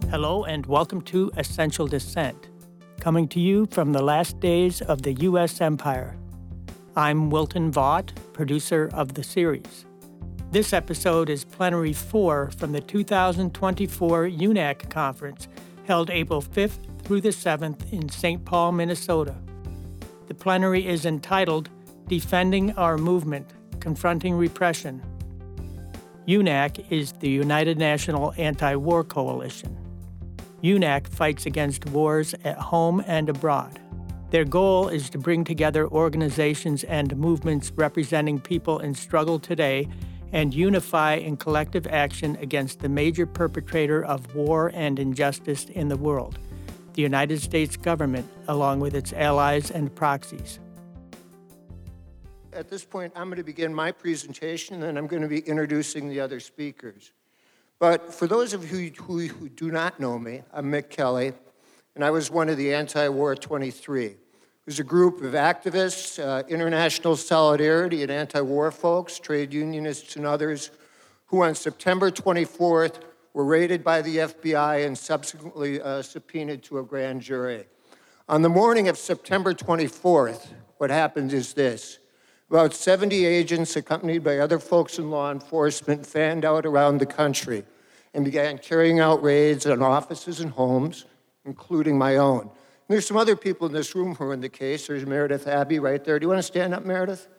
Hello and welcome to Essential Dissent, coming to you from the last days of the U.S. Empire. I'm Wilton Vaught, producer of the series. This episode is Plenary 4 from the 2024 UNAC Conference, held April 5th through the 7th in St. Paul, Minnesota. The plenary is entitled Defending Our Movement, Confronting Repression. UNAC is the United National Anti-War Coalition. UNAC fights against wars at home and abroad. Their goal is to bring together organizations and movements representing people in struggle today and unify in collective action against the major perpetrator of war and injustice in the world, the United States government, along with its allies and proxies. At this point, I'm going to begin my presentation, and I'm going to be introducing the other speakers. But for those of you who do not know me, I'm Mick Kelly, and I was one of the Anti-War 23. It was a group of activists, international solidarity and anti-war folks, trade unionists and others, who on September 24th were raided by the FBI and subsequently subpoenaed to a grand jury. On the morning of September 24th, what happened is this. About 70 agents, accompanied by other folks in law enforcement, fanned out around the country and began carrying out raids on offices and homes, including my own. And there's some other people in this room who are in the case. There's Meredith Abbey right there. Do you want to stand up, Meredith?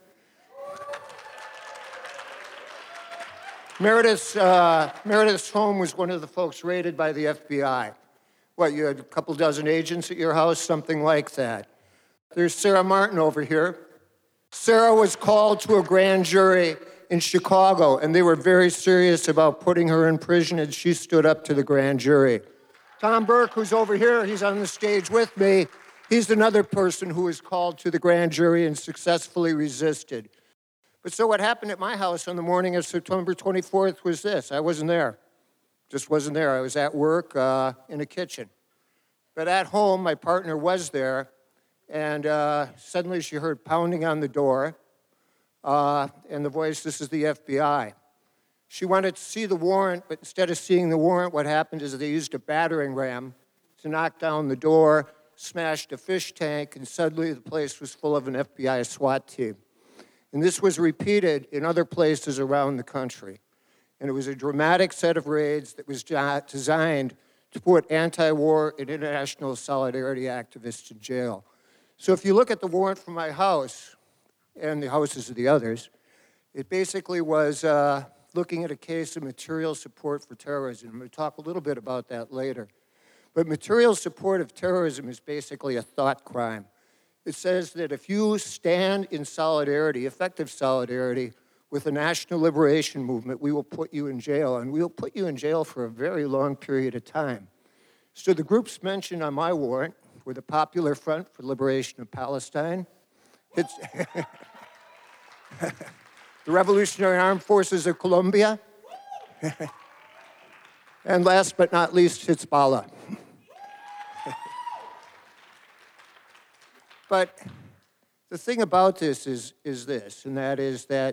Meredith's home was one of the folks raided by the FBI. What, you had a couple dozen agents at your house? Something like that. There's Sarah Martin over here. Sarah was called to a grand jury in Chicago, and they were very serious about putting her in prison, and she stood up to the grand jury. Tom Burke, who's over here, he's on the stage with me. He's another person who was called to the grand jury and successfully resisted. But so what happened at my house on the morning of September 24th was this. I wasn't there. Just wasn't there. I was at work in a kitchen. But at home, my partner was there. And suddenly she heard pounding on the door, and the voice, "This is the FBI." She wanted to see the warrant, but instead of seeing the warrant, what happened is they used a battering ram to knock down the door, smashed a fish tank, and suddenly the place was full of an FBI SWAT team. And this was repeated in other places around the country. And it was a dramatic set of raids that was designed to put anti-war and international solidarity activists in jail. So if you look at the warrant for my house and the houses of the others, it basically was looking at a case of material support for terrorism. I'm going to talk a little bit about that later. But material support of terrorism is basically a thought crime. It says that if you stand in solidarity, effective solidarity, with the National Liberation Movement, we will put you in jail, and we will put you in jail for a very long period of time. So the groups mentioned on my warrant were the Popular Front for Liberation of Palestine, it's the Revolutionary Armed Forces of Colombia, and last but not least, Hezbollah. But the thing about this is this, and that is that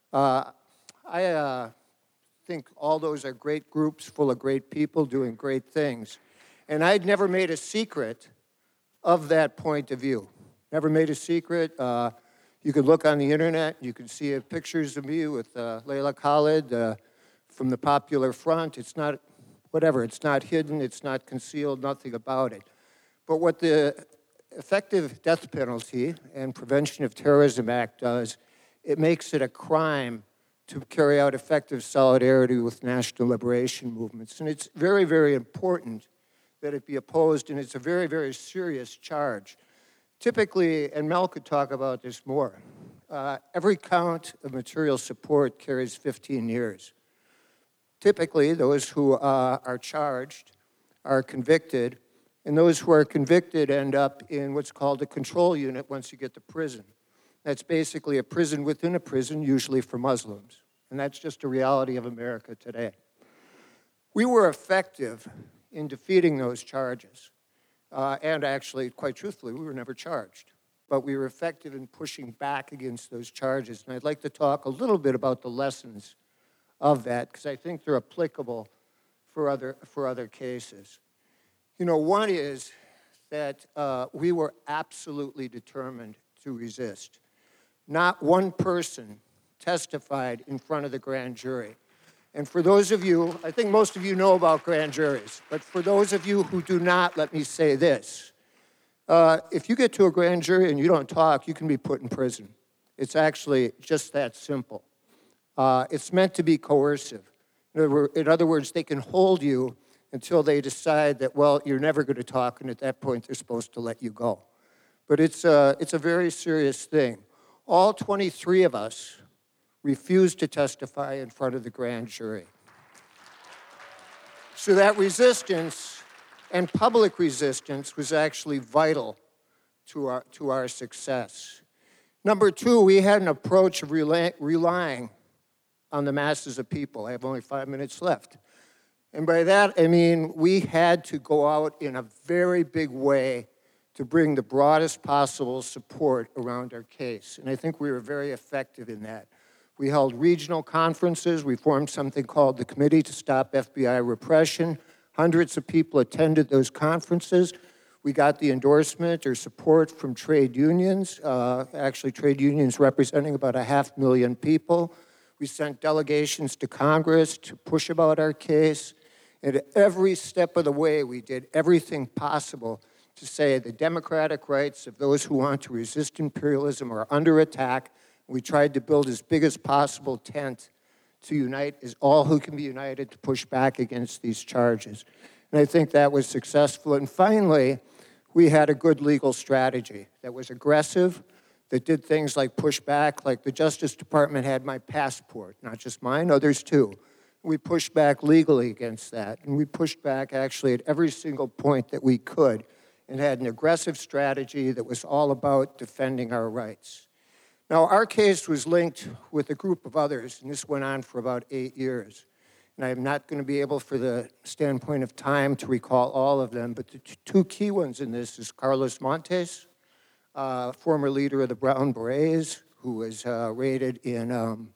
I think all those are great groups full of great people doing great things. And I'd never made a secret of that point of view. Never made a secret. You could look on the internet. You can see pictures of me with Layla Khalid from the Popular Front. It's not, whatever, it's not hidden. It's not concealed, nothing about it. But what the Effective Death Penalty and Prevention of Terrorism Act does, it makes it a crime to carry out effective solidarity with national liberation movements. And it's very, very important that it be opposed, and it's a very, very serious charge. Typically, and Mel could talk about this more, every count of material support carries 15 years. Typically, those who are charged are convicted, and those who are convicted end up in what's called a control unit once you get to prison. That's basically a prison within a prison, usually for Muslims. And that's just a reality of America today. We were effective in defeating those charges. And actually, quite truthfully, we were never charged. But we were effective in pushing back against those charges. And I'd like to talk a little bit about the lessons of that, because I think they're applicable for other cases. One is that we were absolutely determined to resist. Not one person testified in front of the grand jury. And for those of you, I think most of you know about grand juries, but for those of you who do not, let me say this. If you get to a grand jury and you don't talk, you can be put in prison. It's actually just that simple. It's meant to be coercive. In other words, they can hold you until they decide that, well, you're never going to talk, and at that point, they're supposed to let you go. But it's a very serious thing. All 23 of us refused to testify in front of the grand jury. So that resistance and public resistance was actually vital to our success. Number two, we had an approach of relying on the masses of people. I have only 5 minutes left. And by that, I mean we had to go out in a very big way to bring the broadest possible support around our case. And I think we were very effective in that. We held regional conferences. We formed something called the Committee to Stop FBI Repression. Hundreds of people attended those conferences. We got the endorsement or support from trade unions, actually trade unions representing about 500,000 people. We sent delegations to Congress to push about our case. And every step of the way, we did everything possible to say the democratic rights of those who want to resist imperialism are under attack. We tried to build as big as possible tent to unite as all who can be united to push back against these charges. And I think that was successful. And finally, we had a good legal strategy that was aggressive, that did things like push back, like the Justice Department had my passport, not just mine, others too. We pushed back legally against that, and we pushed back actually at every single point that we could and had an aggressive strategy that was all about defending our rights. Now, our case was linked with a group of others, and this went on for about 8 years. And I'm not going to be able, for the standpoint of time, to recall all of them, but the two key ones in this is Carlos Montes, former leader of the Brown Berets, who was raided in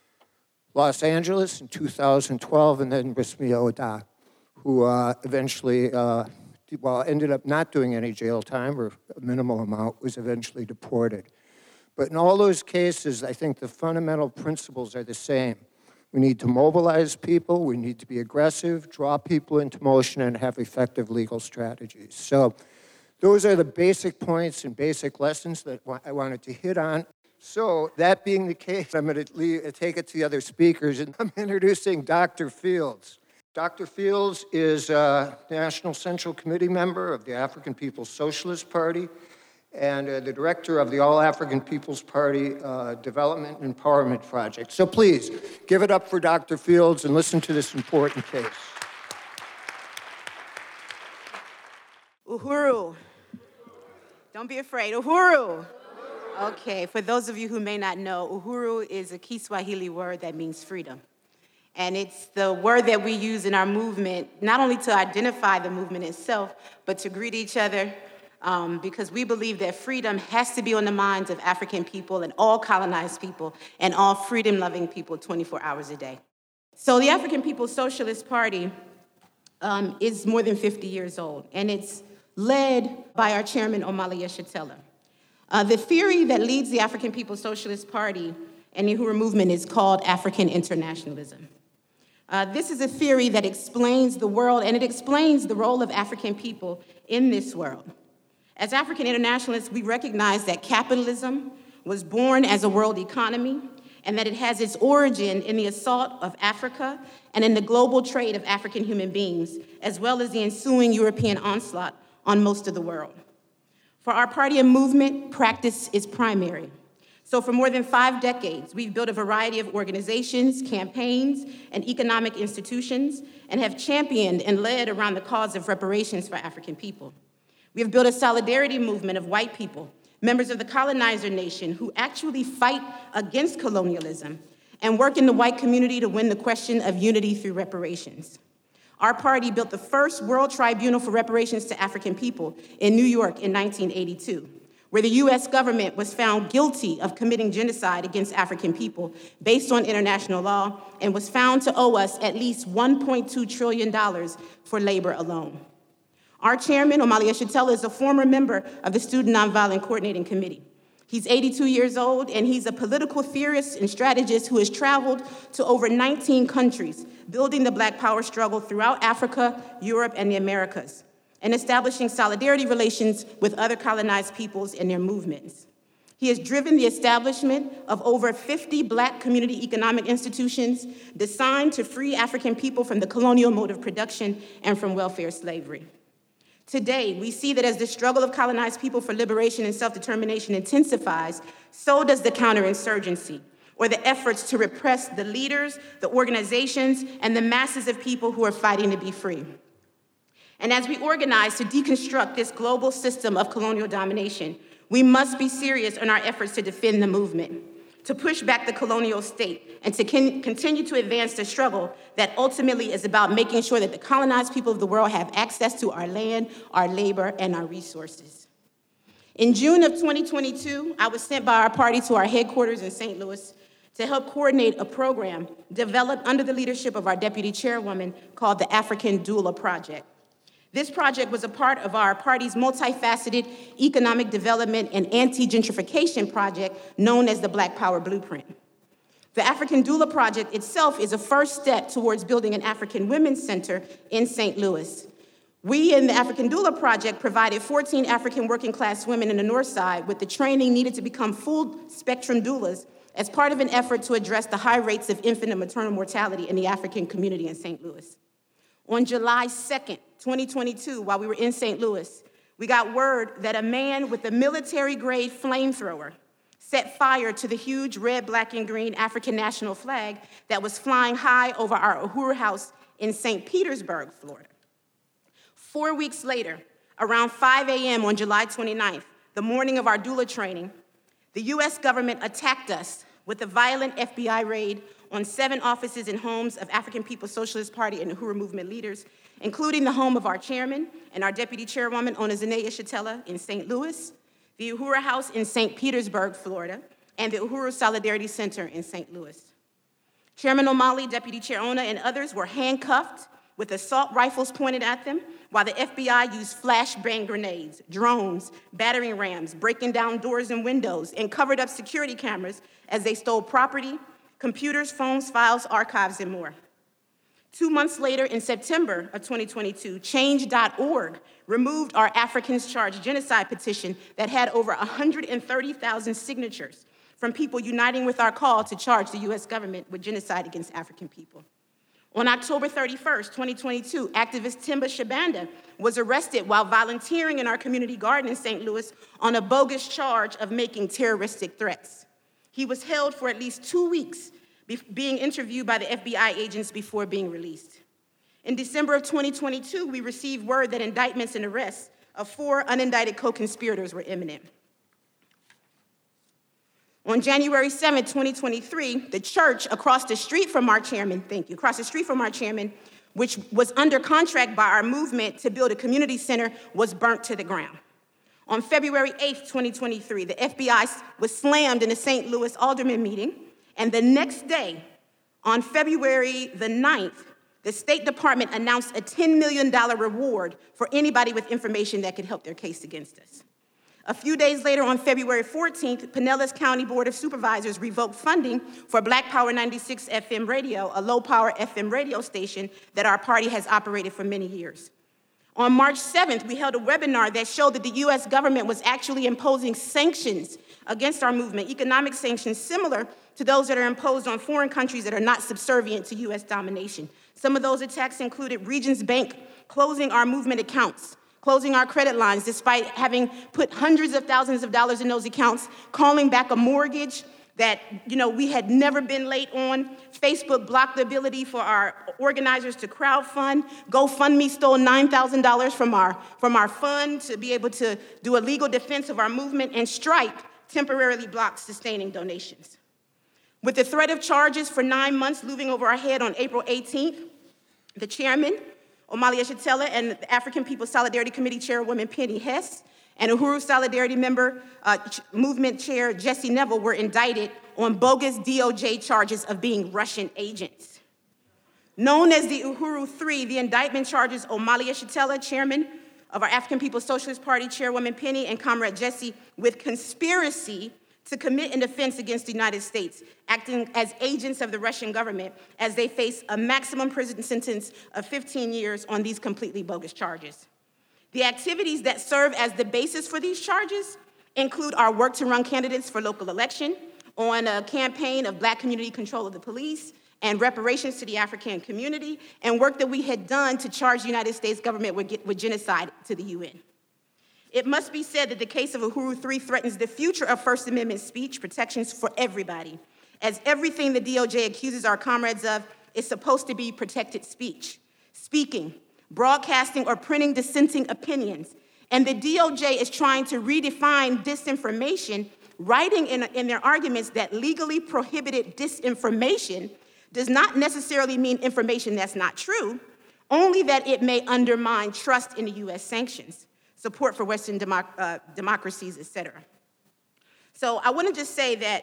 Los Angeles in 2012, and then Rasmi Oda, who eventually, ended up not doing any jail time, or a minimal amount, was eventually deported. But in all those cases, I think the fundamental principles are the same. We need to mobilize people, we need to be aggressive, draw people into motion, and have effective legal strategies. So those are the basic points and basic lessons that I wanted to hit on. So that being the case, I'm going to take it to the other speakers, and I'm introducing Dr. Fields. Dr. Fields is a National Central Committee member of the African People's Socialist Party and the director of the All African People's Party Development and Empowerment Project. So please, give it up for Dr. Fields and listen to this important case. Uhuru. Don't be afraid. Uhuru. Okay, for those of you who may not know, Uhuru is a Kiswahili word that means freedom. And it's the word that we use in our movement, not only to identify the movement itself, but to greet each other, because we believe that freedom has to be on the minds of African people and all colonized people and all freedom-loving people 24 hours a day. So the African People's Socialist Party is more than 50 years old, and it's led by our chairman, Omali Yeshitela. The theory that leads the African People's Socialist Party and the Uhuru movement is called African internationalism. This is a theory that explains the world, and it explains the role of African people in this world. As African internationalists, we recognize that capitalism was born as a world economy and that it has its origin in the assault of Africa and in the global trade of African human beings, as well as the ensuing European onslaught on most of the world. For our party and movement, practice is primary. So for more than 5 decades, we've built a variety of organizations, campaigns, and economic institutions, and have championed and led around the cause of reparations for African people. We have built a solidarity movement of white people, members of the colonizer nation, who actually fight against colonialism and work in the white community to win the question of unity through reparations. Our party built the first World Tribunal for Reparations to African People in New York in 1982. where the US government was found guilty of committing genocide against African people based on international law and was found to owe us at least $1.2 trillion for labor alone. Our chairman, Omali Yeshitela, is a former member of the Student Nonviolent Coordinating Committee. He's 82 years old, and he's a political theorist and strategist who has traveled to over 19 countries, building the Black Power struggle throughout Africa, Europe, and the Americas, and establishing solidarity relations with other colonized peoples and their movements. He has driven the establishment of over 50 Black community economic institutions designed to free African people from the colonial mode of production and from welfare slavery. Today, we see that as the struggle of colonized people for liberation and self-determination intensifies, so does the counterinsurgency, or the efforts to repress the leaders, the organizations, and the masses of people who are fighting to be free. And as we organize to deconstruct this global system of colonial domination, we must be serious in our efforts to defend the movement, to push back the colonial state, and to continue to advance the struggle that ultimately is about making sure that the colonized people of the world have access to our land, our labor, and our resources. In June of 2022, I was sent by our party to our headquarters in St. Louis to help coordinate a program developed under the leadership of our deputy chairwoman called the African Doula Project. This project was a part of our party's multifaceted economic development and anti-gentrification project known as the Black Power Blueprint. The African Doula Project itself is a first step towards building an African Women's Center in St. Louis. We in the African Doula Project provided 14 African working class women in the North Side with the training needed to become full spectrum doulas as part of an effort to address the high rates of infant and maternal mortality in the African community in St. Louis. On July 2nd, 2022, while we were in St. Louis, we got word that a man with a military-grade flamethrower set fire to the huge red, black, and green African national flag that was flying high over our Uhuru House in St. Petersburg, Florida. 4 weeks later, around 5 a.m. on July 29th, the morning of our doula training, the US government attacked us with a violent FBI raid on 7 offices and homes of African People's Socialist Party and Uhuru movement leaders, including the home of our chairman and our deputy chairwoman, Onezene Yeshitela, in St. Louis, the Uhuru House in St. Petersburg, Florida, and the Uhuru Solidarity Center in St. Louis. Chairman Omali, Deputy Chair Ona, and others were handcuffed with assault rifles pointed at them, while the FBI used flashbang grenades, drones, battering rams, breaking down doors and windows, and covered up security cameras as they stole property, computers, phones, files, archives, and more. 2 months later, in September of 2022, Change.org removed our Africans Charged Genocide petition that had over 130,000 signatures from people uniting with our call to charge the US government with genocide against African people. On October 31st, 2022, activist Timba Shabanda was arrested while volunteering in our community garden in St. Louis on a bogus charge of making terroristic threats. He was held for at least 2 weeks, being interviewed by the FBI agents before being released. In December of 2022, we received word that indictments and arrests of 4 unindicted co-conspirators were imminent. On January 7, 2023, the church across the street from our chairman, which was under contract by our movement to build a community center, was burnt to the ground. On February 8, 2023, the FBI was slammed in a St. Louis alderman meeting, and the next day, on February the 9th, the State Department announced a $10 million reward for anybody with information that could help their case against us. A few days later, on February 14th, Pinellas County Board of Supervisors revoked funding for Black Power 96 FM radio, a low-power FM radio station that our party has operated for many years. On March 7th, we held a webinar that showed that the US government was actually imposing sanctions against our movement, economic sanctions similar to those that are imposed on foreign countries that are not subservient to US domination. Some of those attacks included Regions Bank closing our movement accounts, closing our credit lines despite having put hundreds of thousands of dollars in those accounts, calling back a mortgage that we had never been late on. Facebook blocked the ability for our organizers to crowdfund. GoFundMe stole $9,000 from our fund to be able to do a legal defense of our movement, and Stripe temporarily blocked sustaining donations. With the threat of charges for 9 months looming over our head on April 18th, the chairman, Omali Yeshitela, and the African People's Solidarity Committee Chairwoman Penny Hess, and Uhuru Solidarity member, movement chair Jesse Neville were indicted on bogus DOJ charges of being Russian agents. Known as the Uhuru Three, the indictment charges Omali Yeshitela, chairman of our African People's Socialist Party, Chairwoman Penny, and Comrade Jesse with conspiracy to commit an offense against the United States, acting as agents of the Russian government as they face a maximum prison sentence of 15 years on these completely bogus charges. The activities that serve as the basis for these charges include our work to run candidates for local election, on a campaign of Black community control of the police, and reparations to the African community, and work that we had done to charge the United States government with genocide to the UN. It must be said that the case of Uhuru 3 threatens the future of First Amendment speech protections for everybody, as everything the DOJ accuses our comrades of is supposed to be protected speech, speaking, broadcasting, or printing dissenting opinions. And the DOJ is trying to redefine disinformation, writing in their arguments that legally prohibited disinformation does not necessarily mean information that's not true, only that it may undermine trust in the US sanctions, support for Western democracies, et cetera. So I want to just say that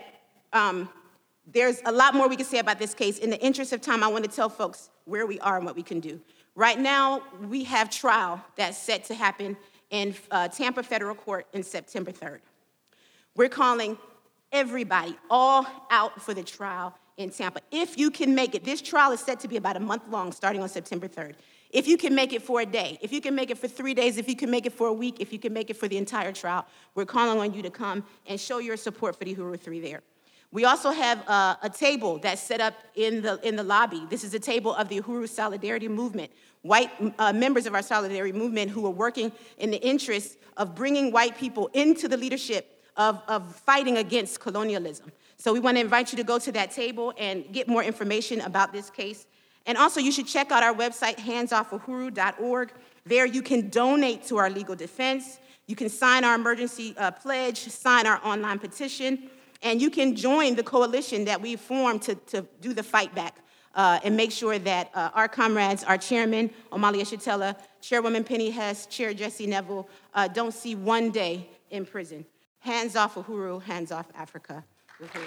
there's a lot more we can say about this case. In the interest of time, I want to tell folks where we are and what we can do. Right now, we have trial that's set to happen in Tampa Federal Court in September 3rd. We're calling everybody all out for the trial in Tampa. If you can make it, this trial is set to be about a month long, starting on September 3rd. If you can make it for a day, if you can make it for 3 days, if you can make it for a week, if you can make it for the entire trial, we're calling on you to come and show your support for the Uhuru 3 there. We also have a table that's set up in the lobby. This is a table of the Uhuru Solidarity Movement, white members of our Solidarity Movement who are working in the interest of bringing white people into the leadership of fighting against colonialism. So we want to invite you to go to that table and get more information about this case. And also, you should check out our website, handsoffuhuru.org. There you can donate to our legal defense. You can sign our emergency pledge, sign our online petition, and you can join the coalition that we formed to do the fight back and make sure that our comrades, our chairman, Omali Yeshitela, Chairwoman Penny Hess, Chair Jesse Neville, don't see one day in prison. Hands off Uhuru, hands off Africa. Uhuru.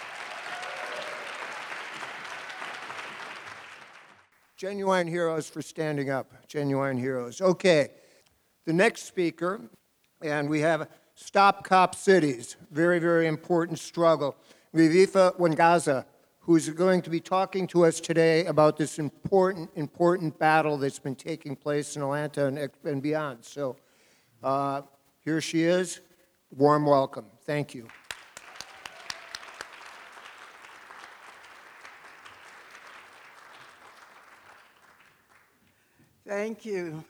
Genuine heroes for standing up. Genuine heroes. Okay, the next speaker, and we have Stop Cop Cities. Very, very important struggle. Vivifa Wangaza, who's going to be talking to us today about this important battle that's been taking place in Atlanta and beyond. So here she is. Warm welcome. Thank you. Thank you.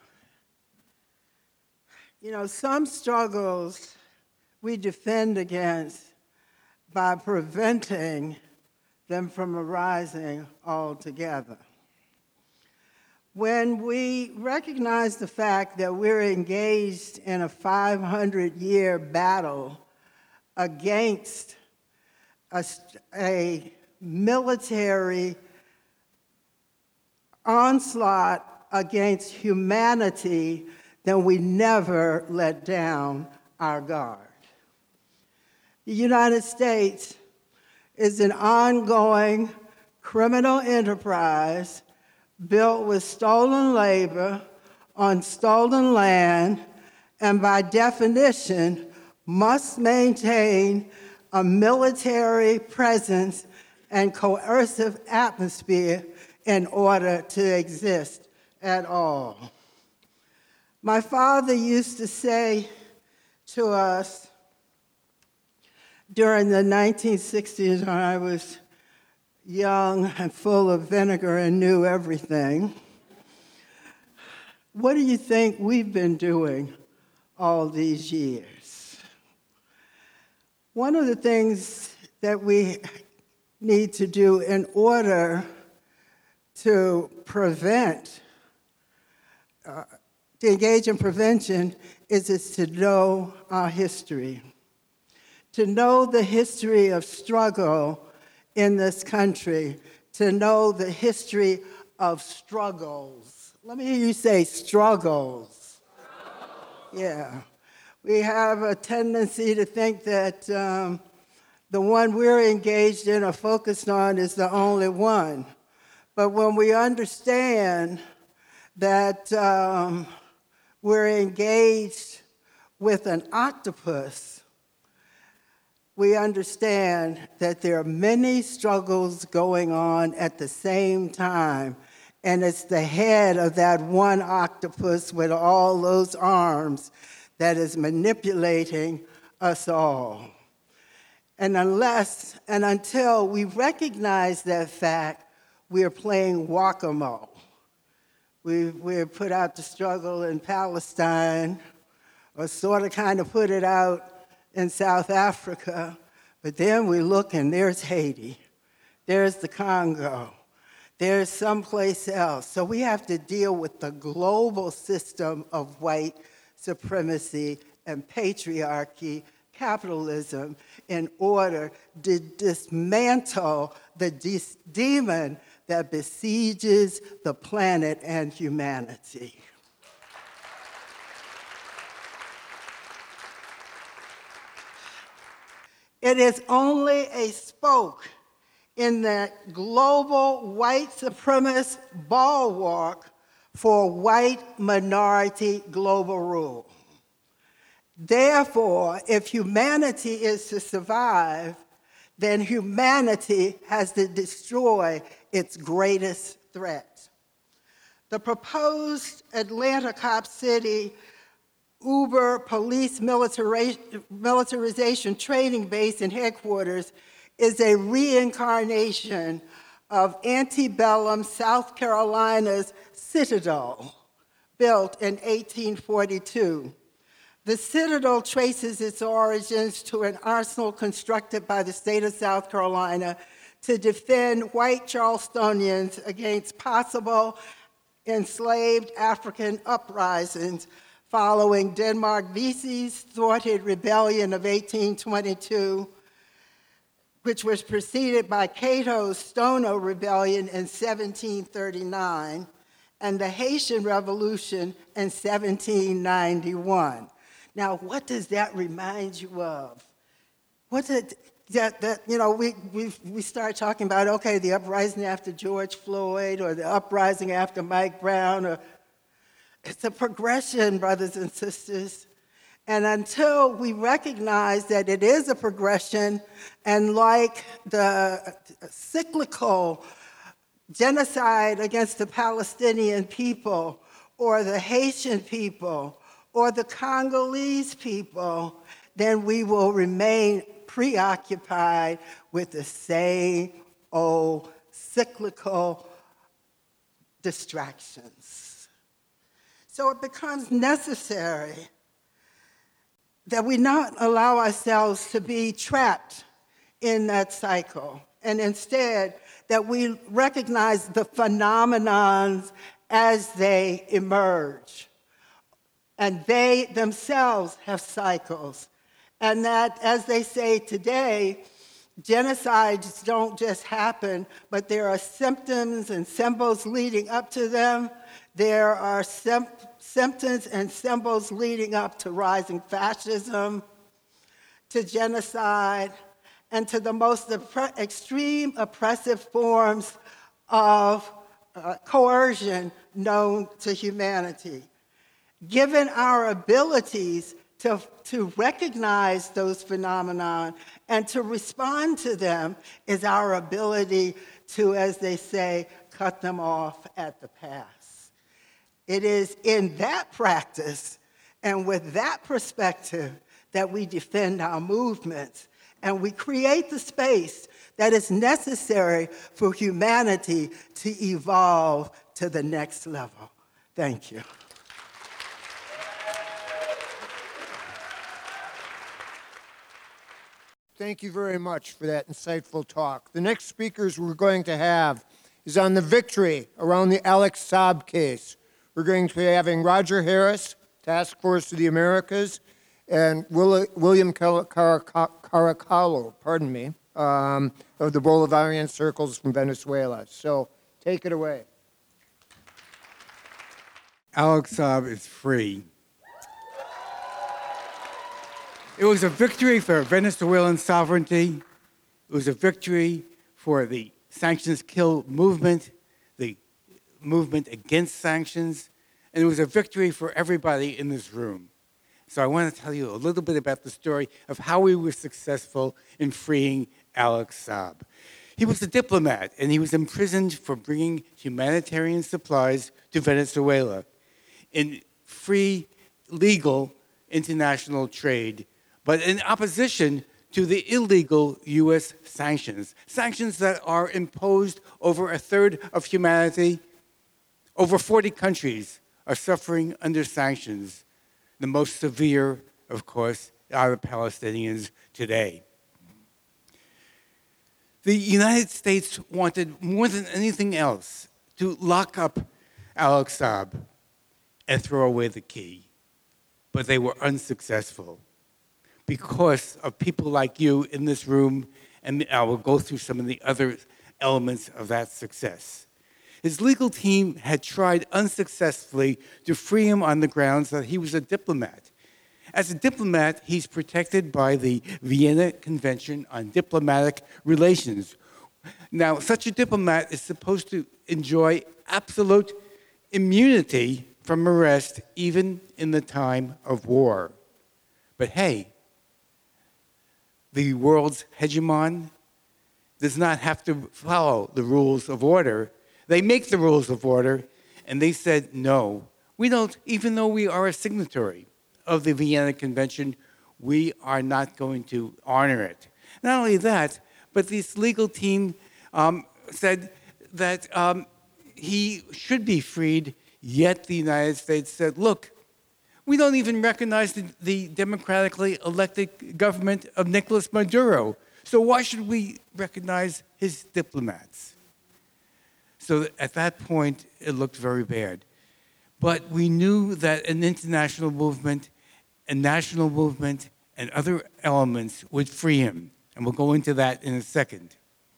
You know, some struggles we defend against by preventing them from arising altogether. When we recognize the fact that we're engaged in a 500-year battle against a military onslaught against humanity, then we never let down our guard. The United States is an ongoing criminal enterprise built with stolen labor on stolen land, and by definition must maintain a military presence and coercive atmosphere in order to exist at all. My father used to say to us during the 1960s, when I was young and full of vinegar and knew everything, what do you think we've been doing all these years? One of the things that we need to do in order to prevent, to engage in prevention, is to know our history, to know the history of struggle in this country, to know the history of struggles. Let me hear you say struggles. Yeah. We have a tendency to think that the one we're engaged in or focused on is the only one. But when we understand that we're engaged with an octopus, we understand that there are many struggles going on at the same time, and it's the head of that one octopus with all those arms that is manipulating us all. And unless and until we recognize that fact, we are playing whack-a-mole. We put out the struggle in Palestine, or sort of kind of put it out in South Africa, but then we look and there's Haiti, there's the Congo, there's someplace else. So we have to deal with the global system of white supremacy and patriarchy, capitalism, in order to dismantle the demon that besieges the planet and humanity. It is only a spoke in the global white supremacist bulwark for white minority global rule. Therefore, if humanity is to survive, then humanity has to destroy its greatest threat. The proposed Atlanta Cop City Uber police militarization training base and headquarters is a reincarnation of antebellum South Carolina's Citadel, built in 1842. The Citadel traces its origins to an arsenal constructed by the state of South Carolina to defend white Charlestonians against possible enslaved African uprisings following Denmark Vesey's thwarted rebellion of 1822, which was preceded by Cato's Stono Rebellion in 1739, and the Haitian Revolution in 1791. Now, what does that remind you of? What's it that we start talking about, okay, the uprising after George Floyd or the uprising after Mike Brown, or it's a progression, brothers and sisters. And until we recognize that it is a progression, and like the cyclical genocide against the Palestinian people, or the Haitian people, or the Congolese people, then we will remain preoccupied with the same old cyclical distractions. So it becomes necessary that we not allow ourselves to be trapped in that cycle, and instead that we recognize the phenomenons as they emerge. And they themselves have cycles. And that, as they say today, genocides don't just happen, but there are symptoms and symbols leading up to them. There are symptoms and symbols leading up to rising fascism, to genocide, and to the most extreme oppressive forms of coercion known to humanity. Given our abilities to recognize those phenomena and to respond to them is our ability to, as they say, cut them off at the pass. It is in that practice and with that perspective that we defend our movements and we create the space that is necessary for humanity to evolve to the next level. Thank you. Thank you very much for that insightful talk. The next speakers we're going to have is on the victory around the Alex Saab case. We're going to be having Roger Harris, Task Force of the Americas, and William Caracalo, of the Bolivarian Circles from Venezuela. So take it away. Alex Saab is free. It was a victory for Venezuelan sovereignty. It was a victory for the sanctions kill movement, the movement against sanctions, and it was a victory for everybody in this room. So I want to tell you a little bit about the story of how we were successful in freeing Alex Saab. He was a diplomat, and he was imprisoned for bringing humanitarian supplies to Venezuela in free, legal international trade, but in opposition to the illegal U.S. sanctions that are imposed over a third of humanity. Over 40 countries are suffering under sanctions. The most severe, of course, are the Palestinians today. The United States wanted more than anything else to lock up Alex Saab and throw away the key, but they were unsuccessful because of people like you in this room, and I will go through some of the other elements of that success. His legal team had tried unsuccessfully to free him on the grounds that he was a diplomat. As a diplomat, he's protected by the Vienna Convention on Diplomatic Relations. Now, such a diplomat is supposed to enjoy absolute immunity from arrest, even in the time of war. But hey, the world's hegemon does not have to follow the rules of order. They make the rules of order, and they said, no, we don't, even though we are a signatory of the Vienna Convention, we are not going to honor it. Not only that, but this legal team said that he should be freed, yet the United States said, look, we don't even recognize the democratically elected government of Nicolas Maduro, so why should we recognize his diplomats? So at that point, it looked very bad. But we knew that an international movement, a national movement, and other elements would free him. And we'll go into that in a second.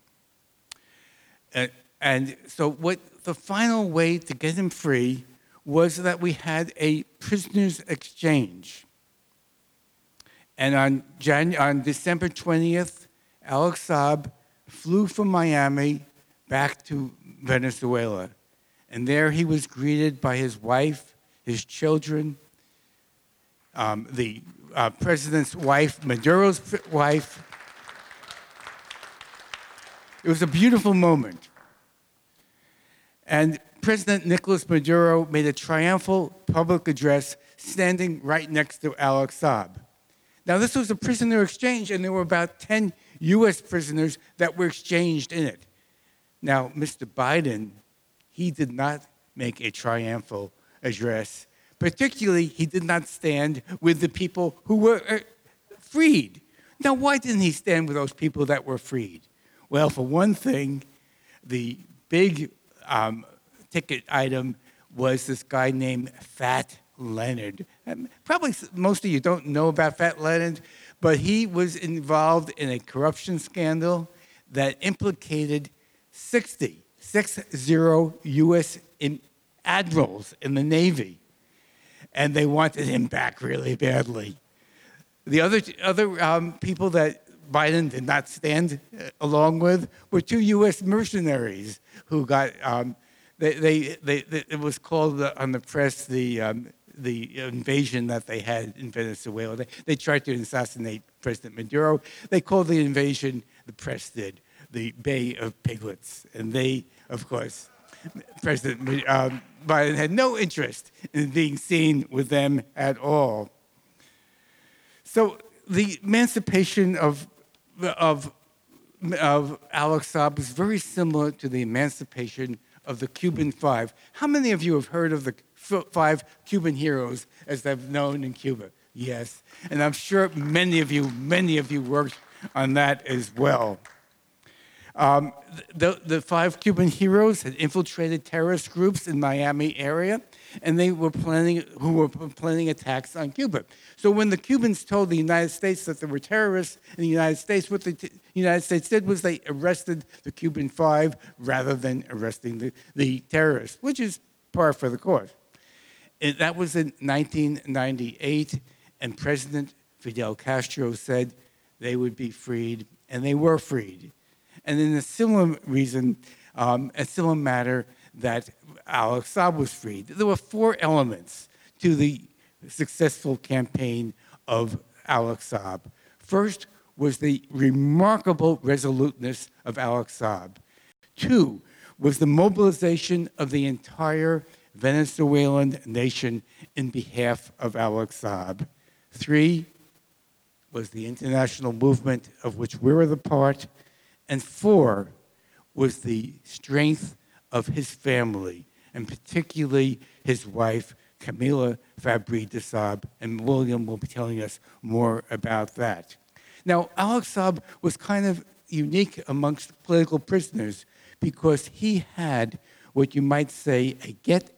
And so what the final way to get him free was that we had a prisoners exchange. And on December 20th, Alex Saab flew from Miami back to Venezuela. And there he was greeted by his wife, his children, the president's wife, Maduro's wife. It was a beautiful moment. And President Nicolas Maduro made a triumphal public address standing right next to Alex Saab. Now, this was a prisoner exchange, and there were about 10 U.S. prisoners that were exchanged in it. Now, Mr. Biden, he did not make a triumphal address. Particularly, he did not stand with the people who were freed. Now, why didn't he stand with those people that were freed? Well, for one thing, the big ticket item was this guy named Fat Leonard. Probably most of you don't know about Fat Leonard, but he was involved in a corruption scandal that implicated 60 U.S. admirals in the Navy, and they wanted him back really badly. The other people that Biden did not stand along with were 2 U.S. mercenaries who got, it was called on the press the invasion that they had in Venezuela. They tried to assassinate President Maduro. They called the invasion, the press did, the Bay of Piglets. And they, of course, President Biden had no interest in being seen with them at all. So the emancipation of Alex Saab was very similar to the emancipation of the Cuban Five. How many of you have heard of the 5 Cuban heroes as they've known in Cuba? Yes, and I'm sure many of you worked on that as well. The 5 Cuban heroes had infiltrated terrorist groups in Miami area, and they were planning attacks on Cuba. So when the Cubans told the United States that there were terrorists in the United States, what the United States did was they arrested the Cuban Five rather than arresting the terrorists, which is par for the course. That was in 1998, and President Fidel Castro said they would be freed, and they were freed. And in a similar reason, a similar matter that Alex Saab was freed. There were four elements to the successful campaign of Alex Saab. First was the remarkable resoluteness of Alex Saab. Two was the mobilization of the entire Venezuelan nation in behalf of Alex Saab. Three was the international movement of which we were the part. And four was the strength of his family, and particularly his wife, Camila Fabry de Saab, and William will be telling us more about that. Now, Alex Saab was kind of unique amongst political prisoners because he had what you might say a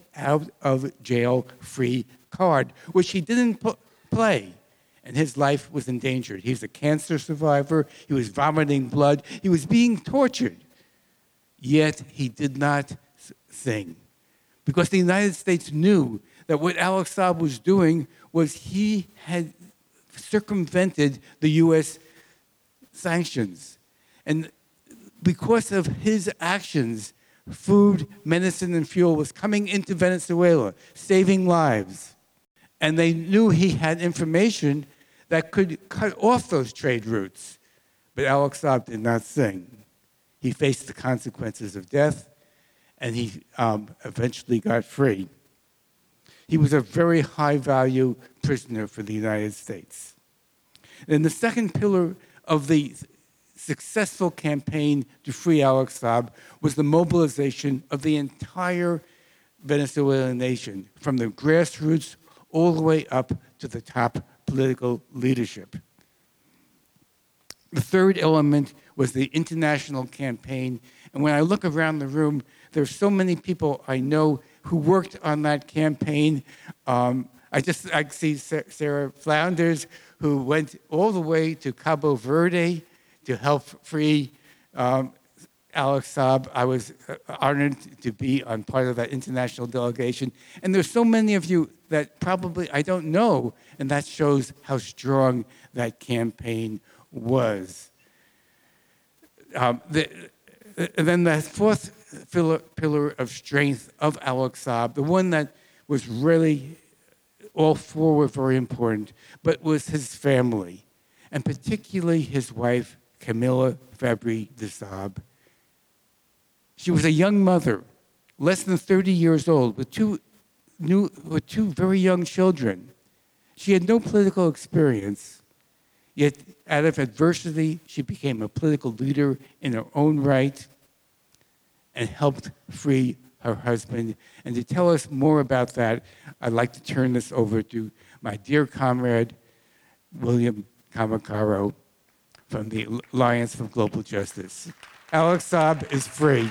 get-out-of-jail-free card, which he didn't play, and his life was endangered. He was a cancer survivor. He was vomiting blood. He was being tortured. Yet he did not sing because the United States knew that what Alex Saab was doing was he had circumvented the U.S. sanctions. And because of his actions, food, medicine, and fuel was coming into Venezuela, saving lives. And they knew he had information that could cut off those trade routes. But Alex Saab did not sing. He faced the consequences of death, and he eventually got free. He was a very high-value prisoner for the United States. And the second pillar of the successful campaign to free Alex Saab was the mobilization of the entire Venezuelan nation, from the grassroots all the way up to the top political leadership. The third element was the international campaign. And when I look around the room, there's so many people I know who worked on that campaign. I see Sarah Flounders, who went all the way to Cabo Verde to help free Alex Saab. I was honored to be on part of that international delegation. And there's so many of you that probably I don't know, and that shows how strong that campaign was. And then the fourth pillar of strength of Alex Saab, the one that was really, all four were very important, but was his family, and particularly his wife, Camila Fabry de Saab. She was a young mother, less than 30 years old, with two very young children. She had no political experience, yet out of adversity, she became a political leader in her own right and helped free her husband. And to tell us more about that, I'd like to turn this over to my dear comrade, William Kamikaro, from the Alliance for Global Justice. Alex Saab is free.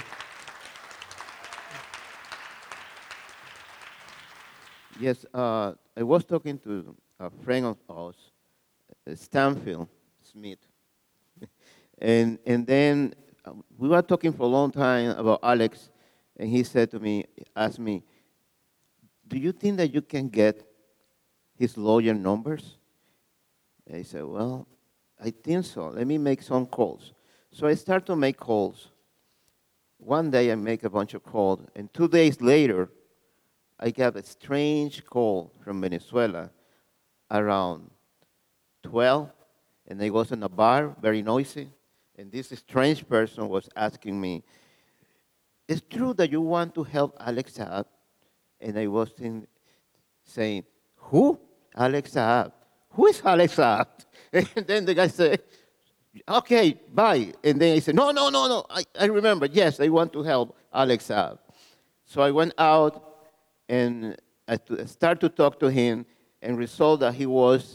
Yes, I was talking to a friend of ours, Stanfield Smith, and then we were talking for a long time about Alex, and he said to me, asked me, do you think that you can get his lawyer numbers? And I said, well, I think so. Let me make some calls. So I start to make calls. One day I make a bunch of calls, and 2 days later, I got a strange call from Venezuela around 12, and I was in a bar, very noisy, and this strange person was asking me, "It's true that you want to help Alex Saab?" And I was saying, "Who? Alex Saab? Who is Alex Saab?" And then the guy said, "Okay, bye." And then I said, no, I remember, yes, I want to help Alex Saab. So I went out and I started to talk to him, and resolved that he was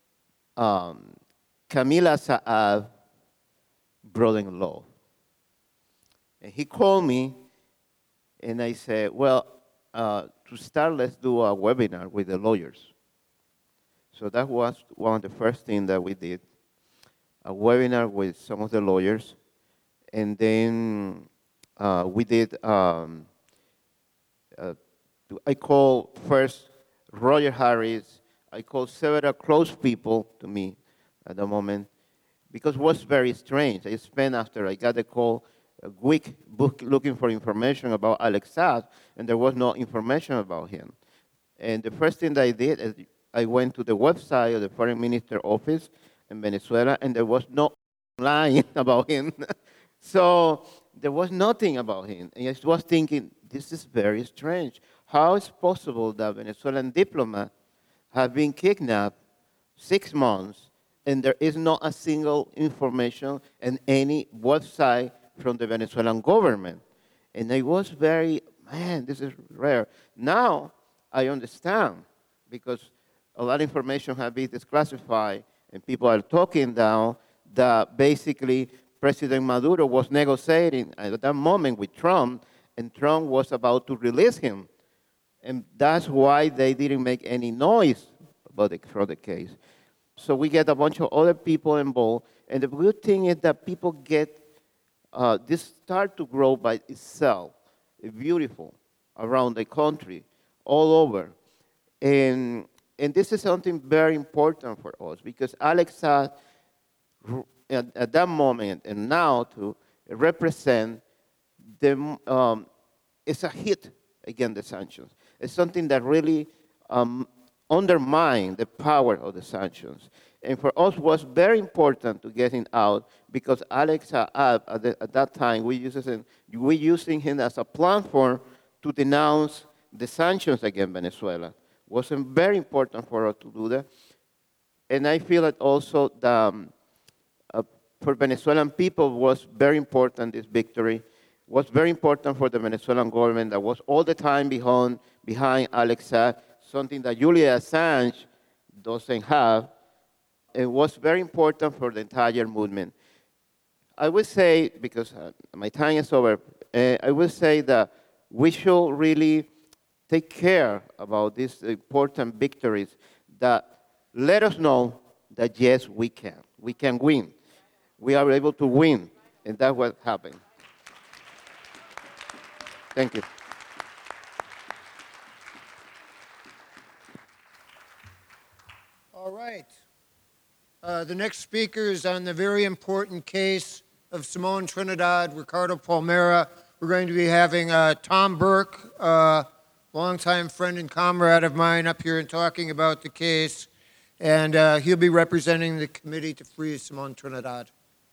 Camila Saab's brother-in-law. And he called me, and I said, well, to start, let's do a webinar with the lawyers. So that was one of the first things that we did, a webinar with some of the lawyers. And then we did, I called first Roger Harris, I called several close people to me at the moment because it was very strange. I spent, after I got the call, a week looking for information about Alex Saab, and there was no information about him. And the first thing that I did is I went to the website of the Foreign Minister office in Venezuela, and there was no line about him. So there was nothing about him. And I was thinking, this is very strange. How is it possible that Venezuelan diplomats have been kidnapped 6 months, and there is not a single information in any website from the Venezuelan government? And I was very, man, this is rare. Now I understand, because a lot of information has been declassified, and people are talking now that basically President Maduro was negotiating at that moment with Trump, and Trump was about to release him. And that's why they didn't make any noise about the case. So we get a bunch of other people involved, and the good thing is that people get, this start to grow by itself, beautiful, around the country, all over. And this is something very important for us, because Alex Saab, at that moment and now, to represent the, it's a hit against the sanctions. It's something that really undermines the power of the sanctions. And for us, it was very important to get him out, because Alex Saab, at that time, we using him as a platform to denounce the sanctions against Venezuela. It was very important for us to do that. And I feel that also for Venezuelan people was very important, this victory. Was very important for the Venezuelan government that was all the time behind Alex Saab, something that Julian Assange doesn't have. It was very important for the entire movement. I would say, because my time is over, I would say that we should really take care about these important victories that let us know that, yes, we can. We can win. We are able to win, and that's what happened. Thank you. All right. The next speaker is on the very important case of Simon Trinidad, Ricardo Palmera. We're going to be having Tom Burke, a longtime friend and comrade of mine, up here and talking about the case. And he'll be representing the committee to free Simon Trinidad.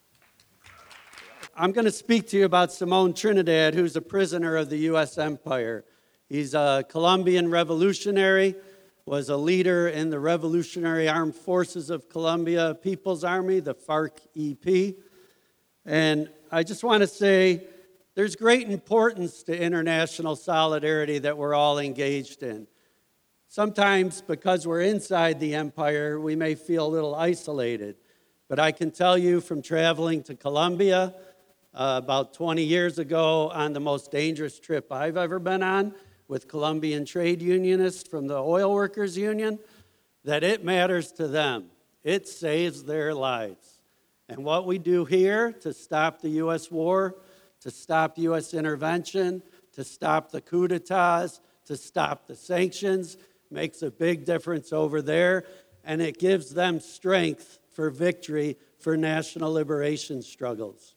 I'm going to speak to you about Simon Trinidad, who's a prisoner of the U.S. Empire. He's a Colombian revolutionary, was a leader in the Revolutionary Armed Forces of Colombia People's Army, the FARC-EP. And I just want to say there's great importance to international solidarity that we're all engaged in. Sometimes, because we're inside the empire, we may feel a little isolated. But I can tell you from traveling to Colombia, about 20 years ago, on the most dangerous trip I've ever been on with Colombian trade unionists from the Oil Workers Union, that it matters to them. It saves their lives. And what we do here to stop the U.S. war, to stop U.S. intervention, to stop the coup d'etats, to stop the sanctions, makes a big difference over there, and it gives them strength for victory for national liberation struggles.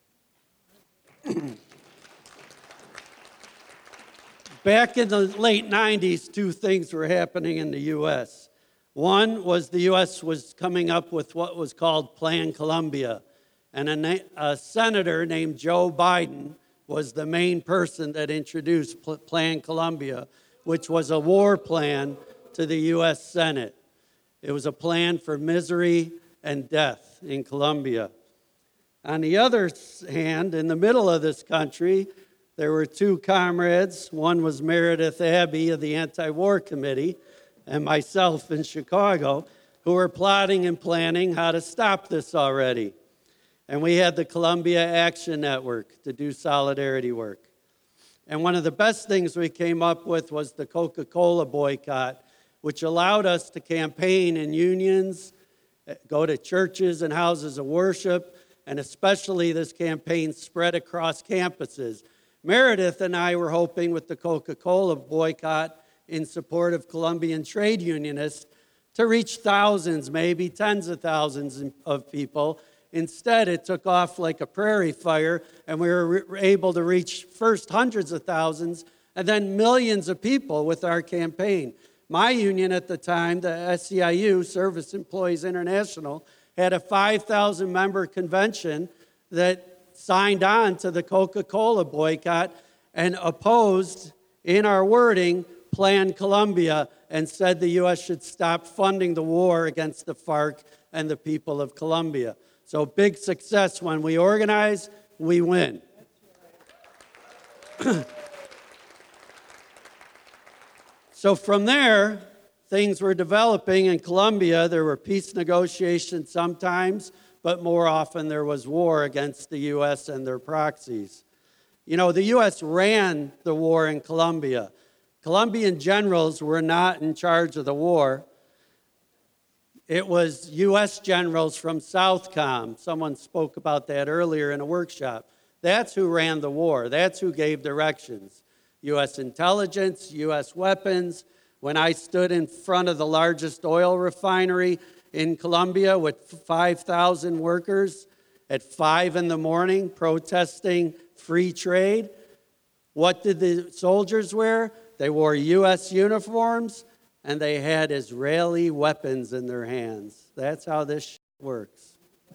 Back in the late 90s, two things were happening in the U.S. One was the U.S. was coming up with what was called Plan Colombia, and a senator named Joe Biden was the main person that introduced Plan Colombia, which was a war plan to the U.S. Senate. It was a plan for misery and death in Colombia. On the other hand, in the middle of this country, there were two comrades. One was Meredith Abbey of the Anti-War Committee, and myself in Chicago, who were plotting and planning how to stop this already. And we had the Colombia Action Network to do solidarity work. And one of the best things we came up with was the Coca-Cola boycott, which allowed us to campaign in unions, go to churches and houses of worship, and especially this campaign spread across campuses. Meredith and I were hoping with the Coca-Cola boycott in support of Colombian trade unionists to reach thousands, maybe tens of thousands of people. Instead, it took off like a prairie fire, and we were able to reach first hundreds of thousands and then millions of people with our campaign. My union at the time, the SEIU, Service Employees International, had a 5,000-member convention that signed on to the Coca-Cola boycott and opposed, in our wording, Plan Colombia, and said the U.S. should stop funding the war against the FARC and the people of Colombia. So big success. When we organize, we win. So from there, things were developing in Colombia. There were peace negotiations sometimes, but more often there was war against the U.S. and their proxies. You know, the U.S. ran the war in Colombia. Colombian generals were not in charge of the war. It was U.S. generals from Southcom. Someone spoke about that earlier in a workshop. That's who ran the war. That's who gave directions. U.S. intelligence, U.S. weapons. When I stood in front of the largest oil refinery in Colombia with 5,000 workers at 5 in the morning protesting free trade, what did the soldiers wear? They wore U.S. uniforms, and they had Israeli weapons in their hands. That's how this works.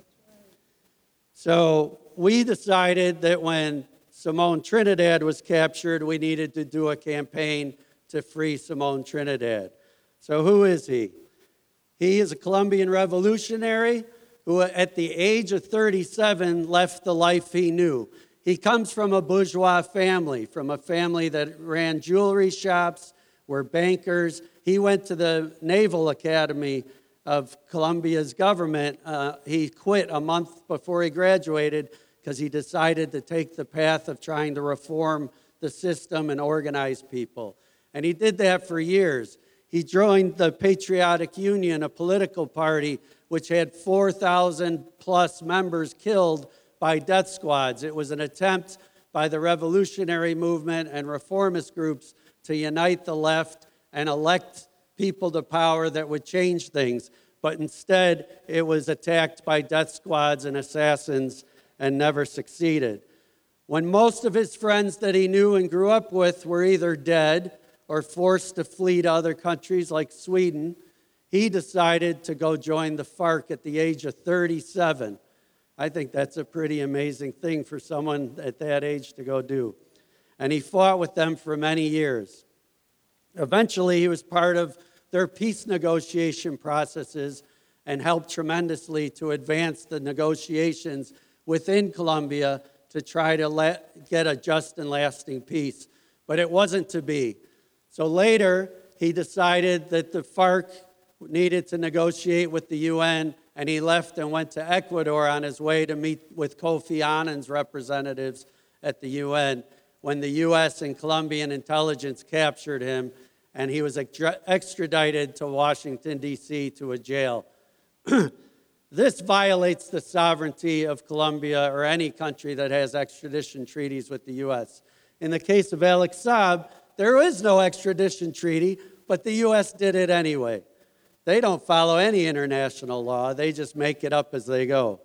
So we decided that when Simone Trinidad was captured, we needed to do a campaign to free Simone Trinidad. So who is he? He is a Colombian revolutionary who at the age of 37 left the life he knew. He comes from a bourgeois family, from a family that ran jewelry shops, were bankers. He went to the Naval Academy of Colombia's government. He quit a month before he graduated because he decided to take the path of trying to reform the system and organize people. And he did that for years. He joined the Patriotic Union, a political party which had 4,000 plus members killed by death squads. It was an attempt by the revolutionary movement and reformist groups to unite the left and elect people to power that would change things. But instead, it was attacked by death squads and assassins and never succeeded. When most of his friends that he knew and grew up with were either dead or forced to flee to other countries like Sweden, he decided to go join the FARC at the age of 37. I think that's a pretty amazing thing for someone at that age to go do. And he fought with them for many years. Eventually, he was part of their peace negotiation processes and helped tremendously to advance the negotiations within Colombia to try to get a just and lasting peace. But it wasn't to be. So later, he decided that the FARC needed to negotiate with the UN, and he left and went to Ecuador on his way to meet with Kofi Annan's representatives at the UN when the U.S. and Colombian intelligence captured him, and he was extradited to Washington, D.C. to a jail. This violates the sovereignty of Colombia or any country that has extradition treaties with the U.S. In the case of Alex Saab, there is no extradition treaty, but the U.S. did it anyway. They don't follow any international law. They just make it up as they go.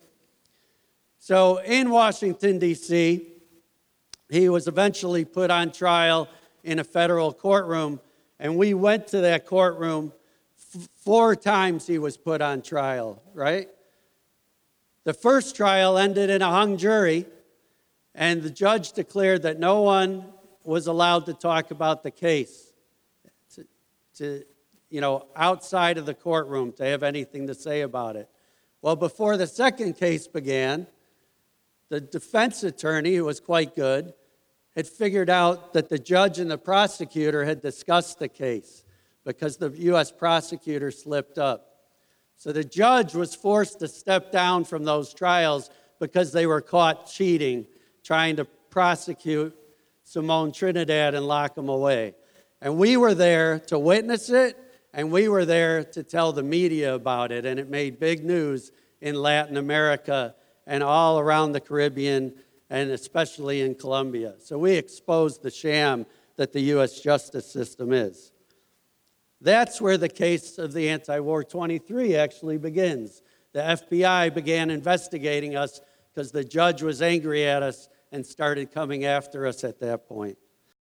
So in Washington, D.C., he was eventually put on trial in a federal courtroom, and we went to that courtroom 4 times he was put on trial, right? The first trial ended in a hung jury, and the judge declared that no one was allowed to talk about the case, outside of the courtroom to have anything to say about it. Well, before the second case began, the defense attorney, who was quite good, had figured out that the judge and the prosecutor had discussed the case because the U.S. prosecutor slipped up. So the judge was forced to step down from those trials because they were caught cheating, trying to prosecute Simone Trinidad and lock him away. And we were there to witness it, and we were there to tell the media about it, and it made big news in Latin America and all around the Caribbean, and especially in Colombia. So we exposed the sham that the U.S. justice system is. That's where the case of the Anti-War 23 actually begins. The FBI began investigating us because the judge was angry at us and started coming after us at that point.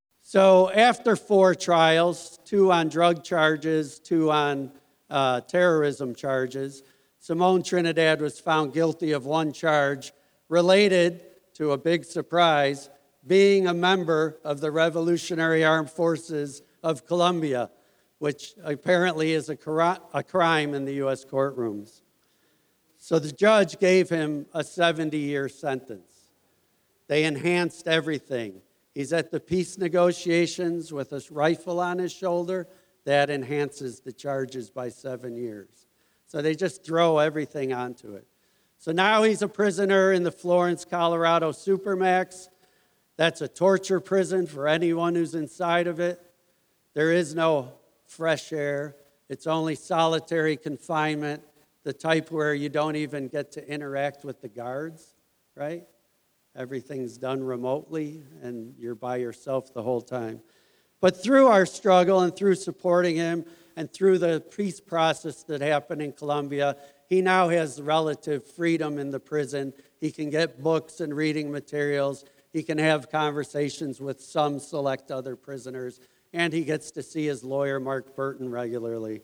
So after 4 trials, 2 on drug charges, 2 on terrorism charges, Simone Trinidad was found guilty of 1 charge related to a big surprise, being a member of the Revolutionary Armed Forces of Colombia, which apparently is a crime in the U.S. courtrooms. So the judge gave him a 70-year sentence. They enhanced everything. He's at the peace negotiations with a rifle on his shoulder. That enhances the charges by 7 years. So they just throw everything onto it. So now he's a prisoner in the Florence, Colorado Supermax. That's a torture prison for anyone who's inside of it. There is no fresh air. It's only solitary confinement, the type where you don't even get to interact with the guards, right? Everything's done remotely, and you're by yourself the whole time. But through our struggle and through supporting him and through the peace process that happened in Colombia, he now has relative freedom in the prison. He can get books and reading materials. He can have conversations with some select other prisoners. And he gets to see his lawyer, Mark Burton, regularly.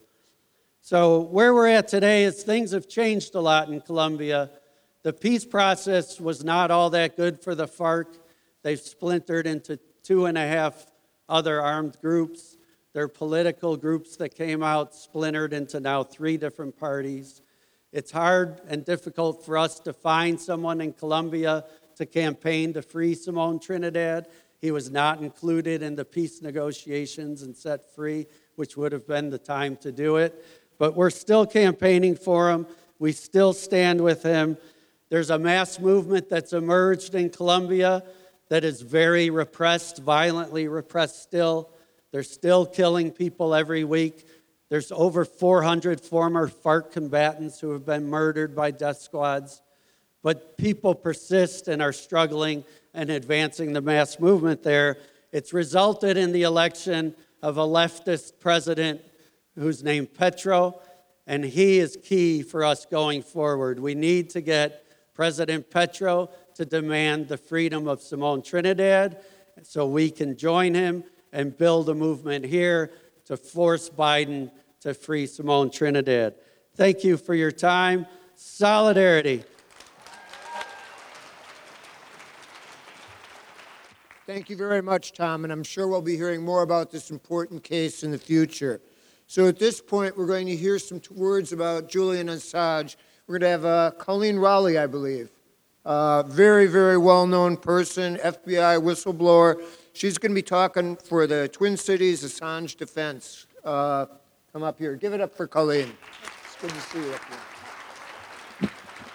So where we're at today is things have changed a lot in Colombia. The peace process was not all that good for the FARC. They've splintered into 2.5 other armed groups. They're political groups that came out, splintered into now 3 different parties. It's hard and difficult for us to find someone in Colombia to campaign to free Simone Trinidad. He was not included in the peace negotiations and set free, which would have been the time to do it. But we're still campaigning for him. We still stand with him. There's a mass movement that's emerged in Colombia that is very repressed, violently repressed still. They're still killing people every week. There's over 400 former FARC combatants who have been murdered by death squads. But people persist and are struggling and advancing the mass movement there. It's resulted in the election of a leftist president who's named Petro, and he is key for us going forward. We need to get President Petro to demand the freedom of Simone Trinidad so we can join him and build a movement here to force Biden to free Simone Trinidad. Thank you for your time. Solidarity. Thank you very much, Tom, and I'm sure we'll be hearing more about this important case in the future. So at this point, we're going to hear some words about Julian Assange. We're going to have Colleen Rowley, I believe. Very, very well-known person, FBI whistleblower. She's going to be talking for the Twin Cities Assange Defense. Come up here. Give it up for Colleen. It's good to see you up here.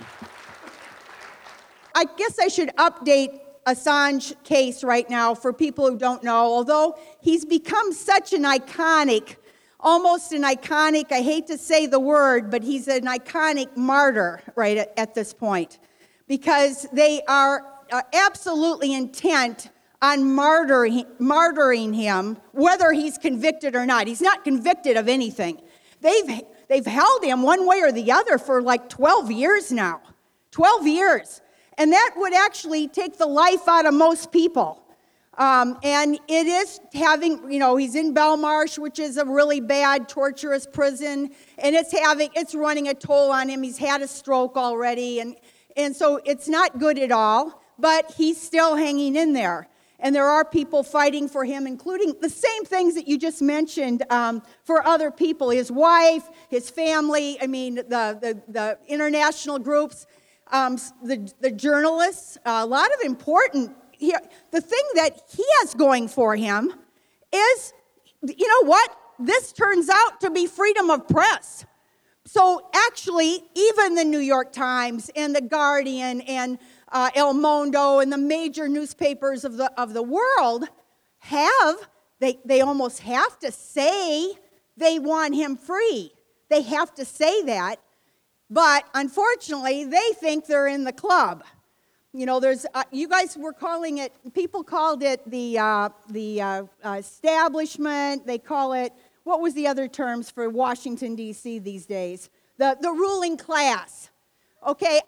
I guess I should update Assange case right now for people who don't know. Although he's become such an iconic, almost an iconic, I hate to say the word, but he's an iconic martyr right at this point. Because they are absolutely intent on martyring him, whether he's convicted or not. He's not convicted of anything. They've held him one way or the other for like 12 years now. 12 years. And that would actually take the life out of most people. And it is having, he's in Belmarsh, which is a really bad, torturous prison, and it's running a toll on him. He's had a stroke already, and so it's not good at all, but he's still hanging in there. And there are people fighting for him, including the same things that you just mentioned for other people, his wife, his family, the international groups, the journalists, a lot of important. The thing that he has going for him is, you know what? This turns out to be freedom of press. So actually, even the New York Times and the Guardian and El Mundo and the major newspapers of the world they almost have to say they want him free. They have to say that. But unfortunately, they think they're in the club. There's you guys were calling it. People called it the establishment. They call it. what was the other terms for Washington, D.C. these days? The ruling class. Okay,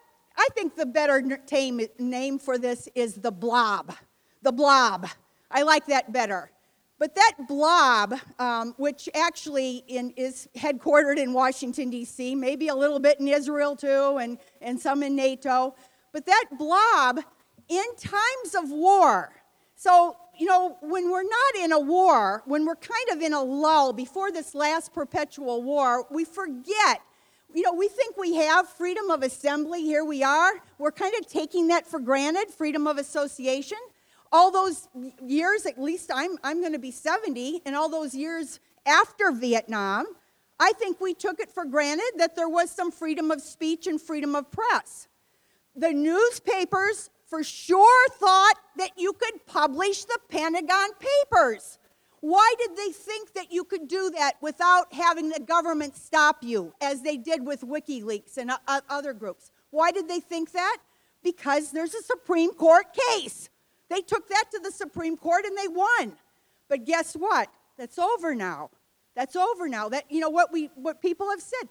I think the better name for this is the blob. The blob. I like that better. But that blob, which actually is headquartered in Washington, D.C., maybe a little bit in Israel too, and some in NATO, but that blob in times of war, so, when we're not in a war, when we're kind of in a lull before this last perpetual war, we forget. We think we have freedom of assembly. Here we are. We're kind of taking that for granted, freedom of association. All those years, at least I'm going to be 70, and all those years after Vietnam, I think we took it for granted that there was some freedom of speech and freedom of press. The newspapers for sure thought that you could publish the Pentagon Papers. Why did they think that you could do that without having the government stop you, as they did with WikiLeaks and other groups? Why did they think that? Because there's a Supreme Court case. They took that to the Supreme Court and they won. But guess what? That's over now. That's over now. That what people have said.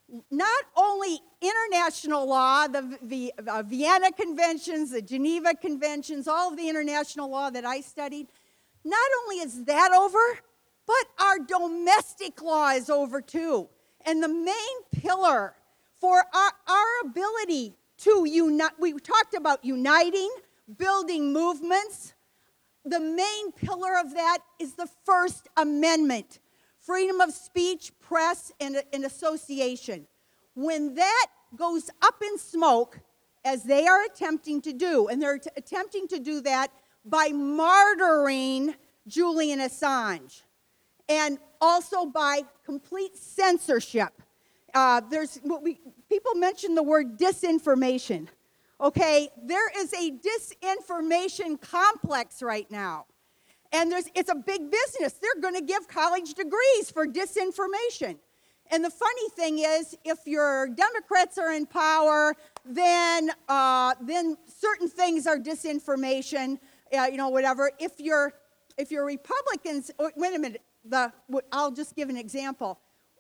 Not only international law, the Vienna Conventions, the Geneva Conventions, all of the international law that I studied, not only is that over, but our domestic law is over too. And the main pillar for our ability to unite, we talked about uniting, building movements. The main pillar of that is the First Amendment. Freedom of speech, press, and association. When that goes up in smoke, as they are attempting to do, and they're attempting to do that by martyring Julian Assange, and also by complete censorship. People mention the word disinformation. Okay, there is a disinformation complex right now. And it's a big business. They're going to give college degrees for disinformation. And the funny thing is, if your Democrats are in power, then certain things are disinformation, whatever. If you're Republicans, wait a minute, I'll just give an example.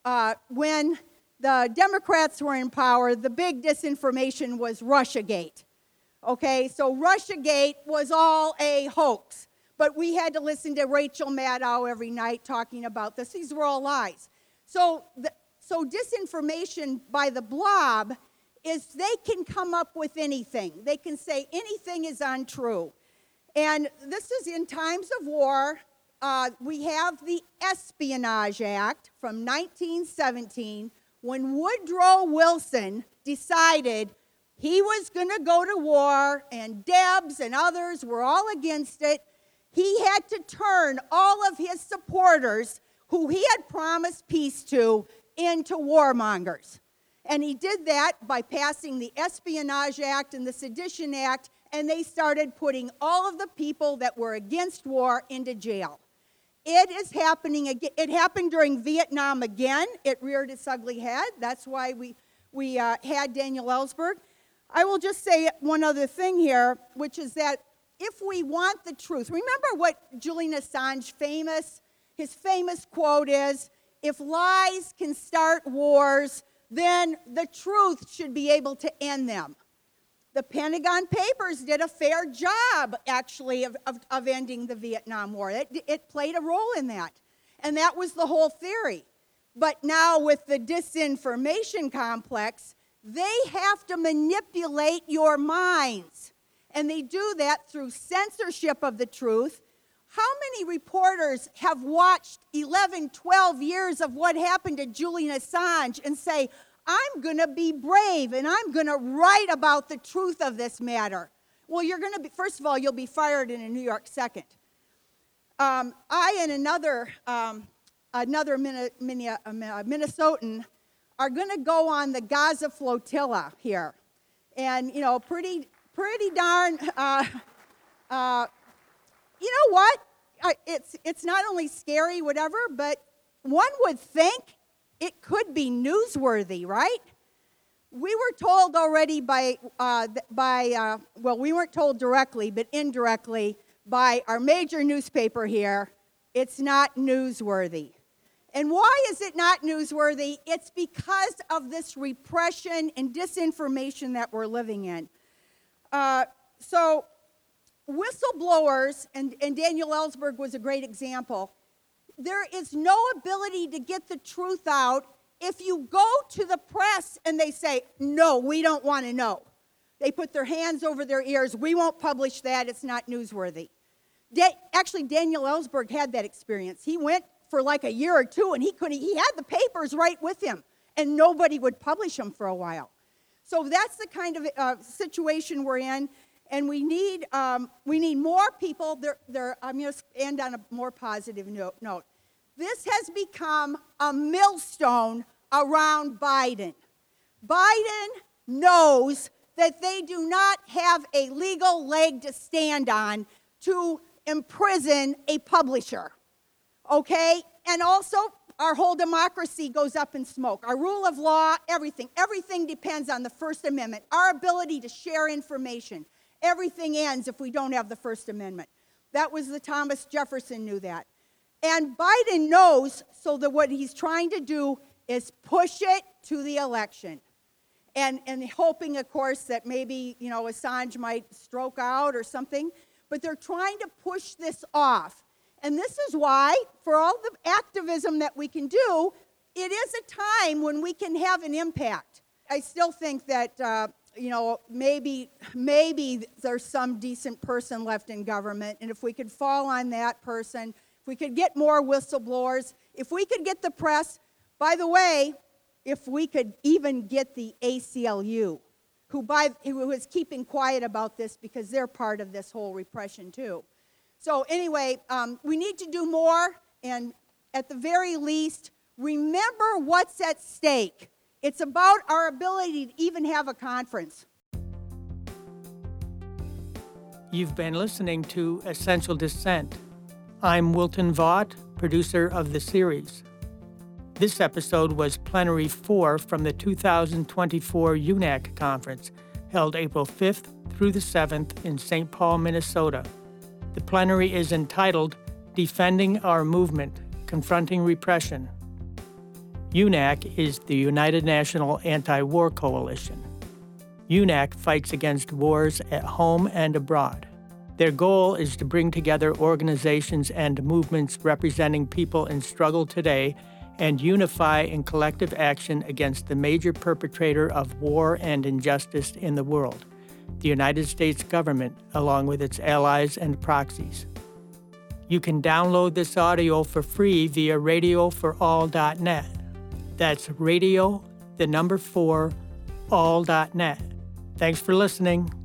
When the Democrats were in power, the big disinformation was Russiagate. Okay, so Russiagate was all a hoax. But we had to listen to Rachel Maddow every night talking about this. These were all lies. So disinformation by the blob is they can come up with anything. They can say anything is untrue. And this is in times of war. We have the Espionage Act from 1917 when Woodrow Wilson decided he was going to go to war, and Debs and others were all against it. He had to turn all of his supporters, who he had promised peace to, into warmongers. And he did that by passing the Espionage Act and the Sedition Act, and they started putting all of the people that were against war into jail. It is happening again. It happened during Vietnam again. It reared its ugly head. That's why we had Daniel Ellsberg. I will just say one other thing here, which is that if we want the truth, remember what Julian Assange his famous quote is, if lies can start wars, then the truth should be able to end them. The Pentagon Papers did a fair job, actually, of ending the Vietnam War. It played a role in that. And that was the whole theory. But now with the disinformation complex, they have to manipulate your minds. And they do that through censorship of the truth. How many reporters have watched 11, 12 years of what happened to Julian Assange and say, I'm going to be brave and I'm going to write about the truth of this matter? Well, you're going to be, first of all, you'll be fired in a New York second. I and another Minnesotan are going to go on the Gaza flotilla here. And, pretty darn, you know what? It's not only scary, whatever, but one would think it could be newsworthy, right? We were told already well, we weren't told directly, but indirectly by our major newspaper here, it's not newsworthy. And why is it not newsworthy? It's because of this repression and disinformation that we're living in. So whistleblowers, and Daniel Ellsberg was a great example, there is no ability to get the truth out if you go to the press and they say, no, we don't want to know. They put their hands over their ears. We won't publish that. It's not newsworthy. Actually, Daniel Ellsberg had that experience. He went for like a year or two, and he had the papers right with him, and nobody would publish them for a while. So that's the kind of situation we're in, and we need more people. I'm going to end on a more positive note. This has become a millstone around Biden. Biden knows that they do not have a legal leg to stand on to imprison a publisher, okay? And also, our whole democracy goes up in smoke. Our rule of law, everything depends on the First Amendment. Our ability to share information. Everything ends if we don't have the First Amendment. That was Thomas Jefferson knew that. And Biden knows, so that what he's trying to do is push it to the election. And hoping, of course, that maybe, Assange might stroke out or something. But they're trying to push this off. And this is why, for all the activism that we can do, it is a time when we can have an impact. I still think that, maybe there's some decent person left in government. And if we could fall on that person, if we could get more whistleblowers, if we could get the press, by the way, if we could even get the ACLU, who is keeping quiet about this because they're part of this whole repression too. So anyway, we need to do more, and at the very least, remember what's at stake. It's about our ability to even have a conference. You've been listening to Essential Dissent. I'm Wilton Vaught, producer of the series. This episode was Plenary 4 from the 2024 UNAC Conference, held April 5th through the 7th in St. Paul, Minnesota. The plenary is entitled Defending Our Movement, Confronting Repression. UNAC is the United National Anti-War Coalition. UNAC fights against wars at home and abroad. Their goal is to bring together organizations and movements representing people in struggle today and unify in collective action against the major perpetrator of war and injustice in the world, the United States government, along with its allies and proxies. You can download this audio for free via radioforall.net. That's radio, 4, all.net. Thanks for listening.